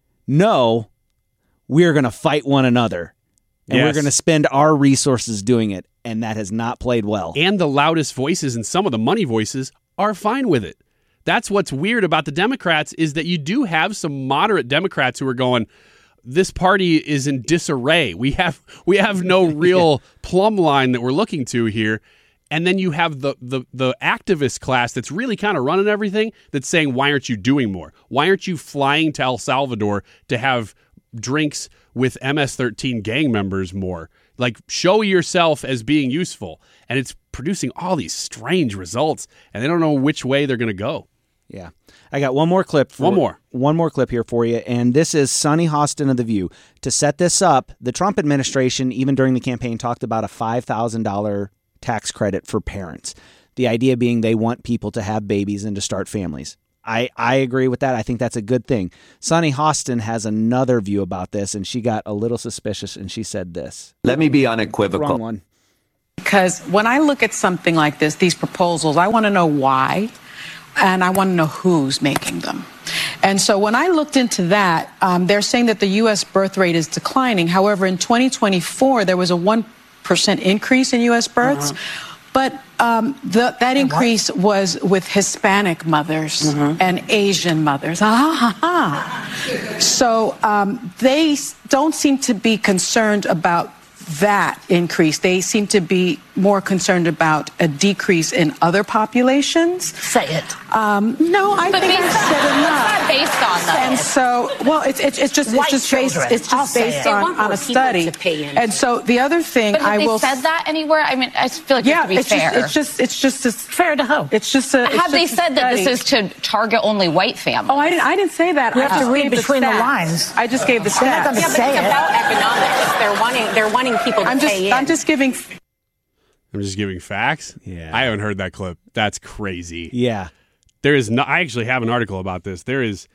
Speaker 7: no, we're going to fight one another. And
Speaker 6: Yes.
Speaker 7: we're going to spend our resources doing it. And that has not played well.
Speaker 6: And the loudest voices and some of the money voices are fine with it. That's what's weird about the Democrats is that you do have some moderate Democrats who are going, this party is in disarray. We have we have no real plumb line that we're looking to here. And then you have the, the the activist class that's really kind of running everything that's saying, why aren't you doing more? Why aren't you flying to El Salvador to have drinks with M S thirteen gang members more? Like, show yourself as being useful. And it's producing all these strange results, and they don't know which way they're going to go.
Speaker 7: Yeah. I got one more clip. For,
Speaker 6: one more.
Speaker 7: One more clip here for you, and this is Sonny Hostin of The View. To set this up, the Trump administration, even during the campaign, talked about a five thousand dollars tax credit for parents. The idea being they want people to have babies and to start families. I, I agree with that. I think that's a good thing. Sonny Hostin has another view about this, and she got a little suspicious, and she said this.
Speaker 1: Let me be unequivocal.
Speaker 7: Wrong one.
Speaker 2: Because when I look at something like this, these proposals, I want to know why, and I want to know who's making them. And so when I looked into that, um, they're saying that the U S birth rate is declining. However, in twenty twenty-four, there was a one percent increase in U S births. Uh-huh. But um, the, that increase was with Hispanic mothers mm-hmm. and Asian mothers. Ah, ha, ha. So um, they don't seem to be concerned about that increase. They seem to be more concerned about a decrease in other populations.
Speaker 22: Say it.
Speaker 2: Um, no, I
Speaker 22: but
Speaker 2: think I said enough.
Speaker 22: It's not based on that.
Speaker 2: And so, well, it's it's, it's just
Speaker 22: White
Speaker 2: it's just based
Speaker 22: children.
Speaker 2: it's just
Speaker 22: I'll
Speaker 2: based
Speaker 22: it.
Speaker 2: on, on a study. And so the other thing
Speaker 22: but have
Speaker 2: I
Speaker 22: they
Speaker 2: will
Speaker 22: said that anywhere? I mean, I feel like
Speaker 2: yeah,
Speaker 22: you have to be
Speaker 2: it's
Speaker 22: fair.
Speaker 2: Just, it's just it's just it's
Speaker 22: fair to who?
Speaker 2: It's just a. It's
Speaker 22: have
Speaker 2: just
Speaker 22: they said that this is to target only white families?
Speaker 2: Oh, I didn't. I didn't say that.
Speaker 22: You
Speaker 2: I
Speaker 22: have to read between the,
Speaker 2: the
Speaker 22: lines.
Speaker 2: I just gave the stats.
Speaker 22: Yeah, but it's about economics. They're wanting. They're wanting people to
Speaker 2: I'm just,
Speaker 22: pay in.
Speaker 2: I'm just giving.
Speaker 6: I'm just giving facts.
Speaker 7: Yeah,
Speaker 6: I haven't heard that clip. That's crazy.
Speaker 7: Yeah,
Speaker 6: there is no. I actually have an article about this. There is,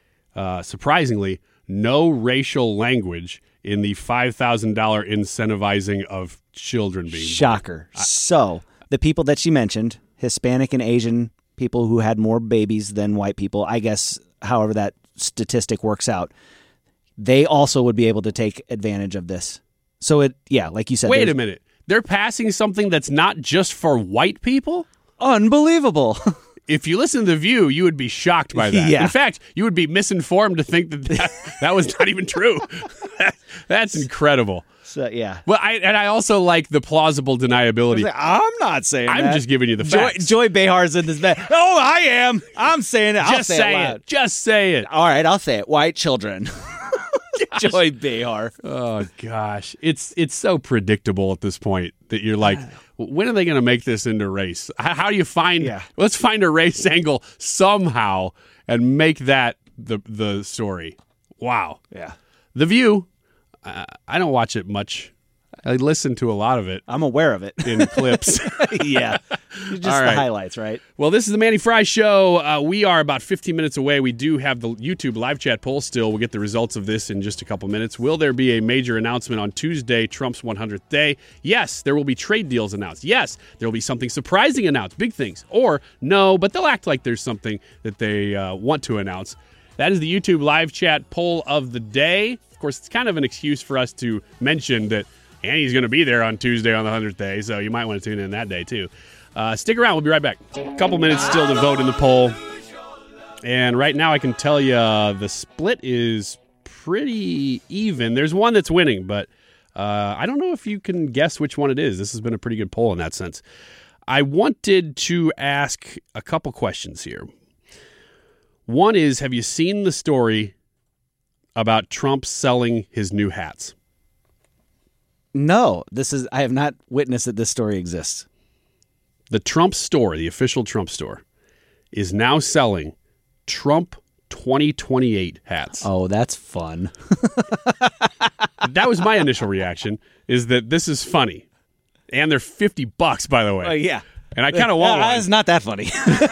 Speaker 6: uh, surprisingly, no racial language in the five thousand dollar incentivizing of children being
Speaker 7: shocker.
Speaker 6: Born.
Speaker 7: So the people that she mentioned, Hispanic and Asian people who had more babies than white people, I guess, however that statistic works out, they also would be able to take advantage of this. So it, yeah, like you said.
Speaker 6: Wait a minute. They're passing something that's not just for white people?
Speaker 7: Unbelievable.
Speaker 6: If you listen to The View, you would be shocked by that.
Speaker 7: Yeah.
Speaker 6: In fact, you would be misinformed to think that that, that was not even true. That's incredible.
Speaker 7: So, yeah.
Speaker 6: Well, I, and I also like the plausible deniability.
Speaker 7: Like, I'm not saying
Speaker 6: I'm
Speaker 7: that.
Speaker 6: just giving you the
Speaker 7: Joy,
Speaker 6: facts.
Speaker 7: Joy Behar's in this bed. Oh, I am. I'm saying it. I'll
Speaker 6: Just
Speaker 7: say,
Speaker 6: say
Speaker 7: it.
Speaker 6: it.
Speaker 7: Loud.
Speaker 6: Just say it.
Speaker 7: All right, I'll say it. White children. Joy Behar.
Speaker 6: Oh gosh, it's it's so predictable at this point that you're like, when are they going to make this into race? How, how do you find?
Speaker 7: Yeah.
Speaker 6: Let's find a race angle somehow and make that the the story. Wow.
Speaker 7: Yeah.
Speaker 6: The View. Uh, I don't watch it much. I listen to a lot of it.
Speaker 7: I'm aware of it
Speaker 6: in clips.
Speaker 7: Yeah, just
Speaker 6: All
Speaker 7: the
Speaker 6: right.
Speaker 7: highlights, right?
Speaker 6: Well, this is the Manny Fry Show. Uh, we are about fifteen minutes away. We do have the YouTube live chat poll still. We'll get the results of this in just a couple minutes. Will there be a major announcement on Tuesday, Trump's one hundredth day? Yes, there will be trade deals announced. Yes, there will be something surprising announced, big things. Or no, but they'll act like there's something that they uh, want to announce. That is the YouTube live chat poll of the day. Of course, it's kind of an excuse for us to mention that Annie's going to be there on Tuesday on the one hundredth day, so you might want to tune in that day, too. Uh, stick around. We'll be right back. A couple minutes still to vote in the poll. And right now I can tell you uh, the split is pretty even. There's one that's winning, but uh, I don't know if you can guess which one it is. This has been a pretty good poll in that sense. I wanted to ask a couple questions here. One is, have you seen the story about Trump selling his new hats?
Speaker 7: No, this is. I have not witnessed that this story exists.
Speaker 6: The Trump store, the official Trump store, is now selling Trump twenty twenty-eight hats.
Speaker 7: Oh, that's fun.
Speaker 6: That was my initial reaction, is that this is funny. And they're fifty bucks, by the way.
Speaker 7: Uh, yeah.
Speaker 6: And I kind of want
Speaker 7: uh,
Speaker 6: one.
Speaker 7: It's not that funny.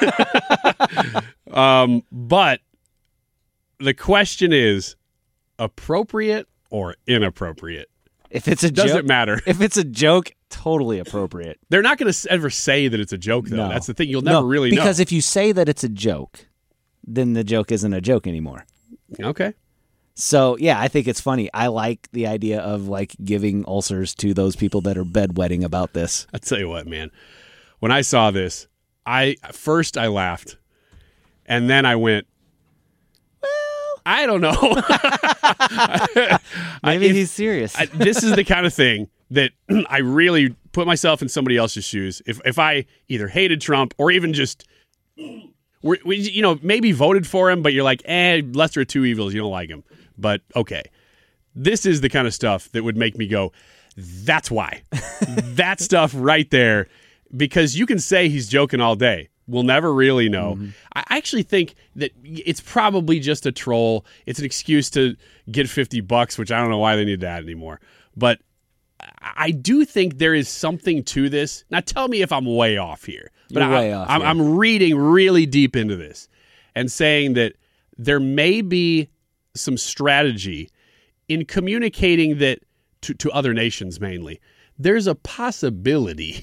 Speaker 6: um, but the question is, appropriate or inappropriate?
Speaker 7: If it's a
Speaker 6: Doesn't
Speaker 7: joke,
Speaker 6: matter.
Speaker 7: If it's a joke, totally appropriate.
Speaker 6: They're not going to ever say that it's a joke, though.
Speaker 7: No.
Speaker 6: That's the thing. You'll never
Speaker 7: no,
Speaker 6: really
Speaker 7: because
Speaker 6: know.
Speaker 7: if you say that it's a joke, then the joke isn't a joke anymore.
Speaker 6: Okay.
Speaker 7: So, yeah, I think it's funny. I like the idea of, like, giving ulcers to those people that are bedwetting about this.
Speaker 6: I'll tell you what, man. When I saw this, I first I laughed, and then I went, well, I don't know.
Speaker 7: Maybe
Speaker 6: if,
Speaker 7: he's serious.
Speaker 6: I, this is the kind of thing that I really put myself in somebody else's shoes. If if I either hated Trump or even just, we, we, you know, maybe voted for him, but you're like, eh, lesser of two evils, you don't like him. But okay, this is the kind of stuff that would make me go, that's why. That stuff right there, because you can say he's joking all day. We'll never really know. Mm-hmm. I actually think that it's probably just a troll. It's an excuse to get fifty bucks, which I don't know why they need that anymore. But I do think there is something to this. Now, tell me if I'm way off here. But
Speaker 7: You're
Speaker 6: I,
Speaker 7: way off,
Speaker 6: I'm,
Speaker 7: yeah.
Speaker 6: I'm reading really deep into this and saying that there may be some strategy in communicating that to, to other nations mainly. There's a possibility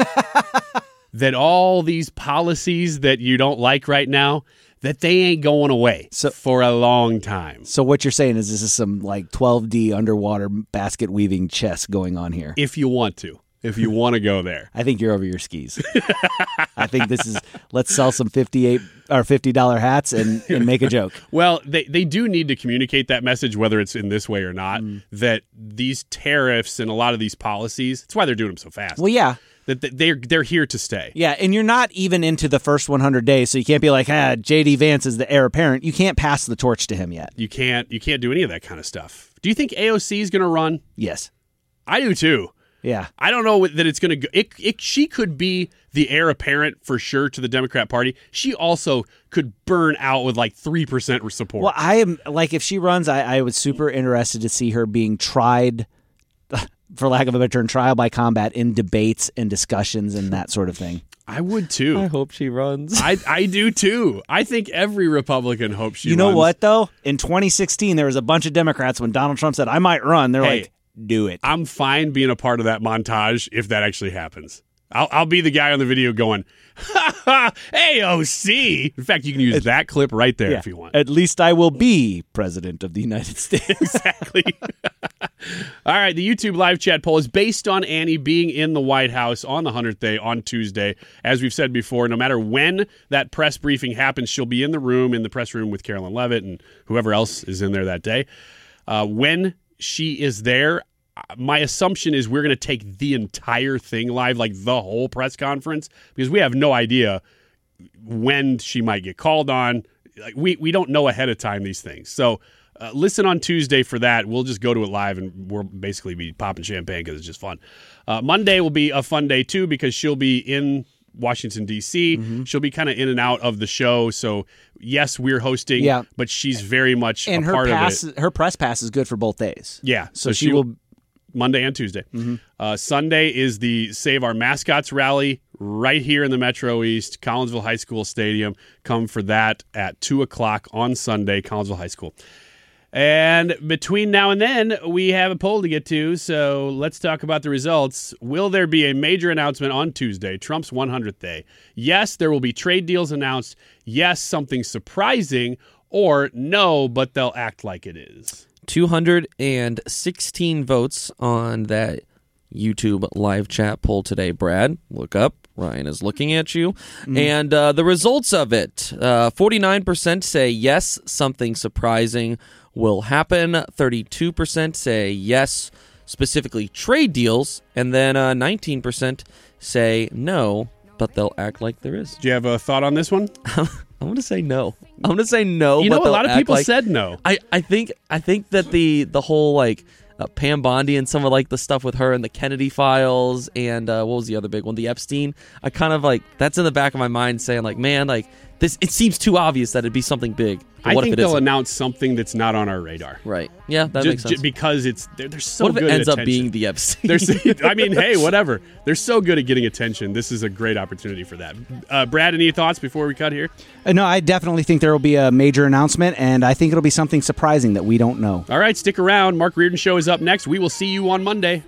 Speaker 6: that all these policies that you don't like right now, that they ain't going away so, for a long time.
Speaker 7: So what you're saying is this is some like twelve D underwater basket weaving chess going on here.
Speaker 6: If you want to. If you want to go there.
Speaker 7: I think you're over your skis. I think this is, let's sell some fifty-eight or fifty dollar hats and, and make a joke.
Speaker 6: Well, they, they do need to communicate that message, whether it's in this way or not, mm. that these tariffs and a lot of these policies, that's why they're doing them so fast.
Speaker 7: Well, yeah.
Speaker 6: That they're they're here to stay.
Speaker 7: Yeah, and you're not even into the first one hundred days, so you can't be like, ah, J D Vance is the heir apparent. You can't pass the torch to him yet.
Speaker 6: You can't you can't do any of that kind of stuff. Do you think A O C is going to run?
Speaker 7: Yes.
Speaker 6: I do too.
Speaker 7: Yeah.
Speaker 6: I don't know that it's going to go. It, it, she could be the heir apparent for sure to the Democrat Party. She also could burn out with like three percent support.
Speaker 7: Well, I am, like, if she runs, I, I was super interested to see her being tried, for lack of a better term, trial by combat in debates and discussions and that sort of thing.
Speaker 6: I would too.
Speaker 8: I hope she runs.
Speaker 6: I, I do too. I think every Republican hopes she
Speaker 7: runs. You
Speaker 6: runs.
Speaker 7: know what, though? In twenty sixteen, there was a bunch of Democrats when Donald Trump said, I might run. They're
Speaker 6: hey,
Speaker 7: like, do it.
Speaker 6: I'm fine being a part of that montage if that actually happens. I'll, I'll be the guy on the video going, ha ha, A O C. In fact, you can use it, that clip right there
Speaker 7: yeah,
Speaker 6: if you want.
Speaker 7: At least I will be president of the United States.
Speaker 6: Exactly. All right, the YouTube live chat poll is based on Annie being in the White House on the hundredth day on Tuesday. As we've said before, no matter when that press briefing happens, she'll be in the room, in the press room with Carolyn Levitt and whoever else is in there that day. Uh, when she is there, my assumption is we're going to take the entire thing live, like the whole press conference, because we have no idea when she might get called on. Like we, we don't know ahead of time these things. So uh, listen on Tuesday for that. We'll just go to it live and we'll basically be popping champagne because it's just fun. Uh, Monday will be a fun day too because she'll be in Washington, D C. Mm-hmm. She'll be kind of in and out of the show. So, yes, we're hosting,
Speaker 7: yeah.
Speaker 6: but she's very much
Speaker 7: and
Speaker 6: a
Speaker 7: her
Speaker 6: part
Speaker 7: pass,
Speaker 6: of it.
Speaker 7: Her press pass is good for both days.
Speaker 6: Yeah.
Speaker 7: So,
Speaker 6: so
Speaker 7: she,
Speaker 6: she
Speaker 7: will...
Speaker 6: Monday and Tuesday.
Speaker 7: Mm-hmm.
Speaker 6: Uh, Sunday is the Save Our Mascots rally right here in the Metro East, Collinsville High School Stadium. Come for that at two o'clock on Sunday, Collinsville High School. And between now and then, we have a poll to get to, so let's talk about the results. Will there be a major announcement on Tuesday, Trump's one hundredth day? Yes, there will be trade deals announced. Yes, something surprising. Or no, but they'll act like it is.
Speaker 8: two hundred sixteen votes on that YouTube live chat poll today, Brad. Look up. Ryan is looking at you. Mm. And uh, the results of it, uh, forty-nine percent say yes, something surprising will happen. thirty-two percent say yes, specifically trade deals. And then uh, nineteen percent say no, but they'll act like there is.
Speaker 6: Do you have a thought on this one?
Speaker 8: I'm going to say no. I'm going to say no.
Speaker 6: You know,
Speaker 8: but
Speaker 6: a lot of people
Speaker 8: like,
Speaker 6: said no.
Speaker 8: I, I think I think that the the whole like uh, Pam Bondi and some of like the stuff with her and the Kennedy files and uh, what was the other big one, the Epstein. I kind of like that's in the back of my mind saying like, man, like this. It seems too obvious that it'd be something big. But
Speaker 6: I
Speaker 8: what
Speaker 6: think
Speaker 8: if it
Speaker 6: they'll
Speaker 8: isn't?
Speaker 6: announce something that's not on our radar.
Speaker 8: Right. Yeah, that
Speaker 6: just,
Speaker 8: makes sense.
Speaker 6: Just because it's they're, they're so
Speaker 8: what if
Speaker 6: good
Speaker 8: it ends
Speaker 6: at
Speaker 8: up
Speaker 6: attention.
Speaker 8: being the Epstein?
Speaker 6: They're, I mean, hey, whatever. They're so good at getting attention. This is a great opportunity for that. Uh, Brad, any thoughts before we cut here?
Speaker 7: Uh, no, I definitely think there will be a major announcement, and I think it'll be something surprising that we don't know.
Speaker 6: All right, stick around. Mark Reardon Show is up next. We will see you on Monday.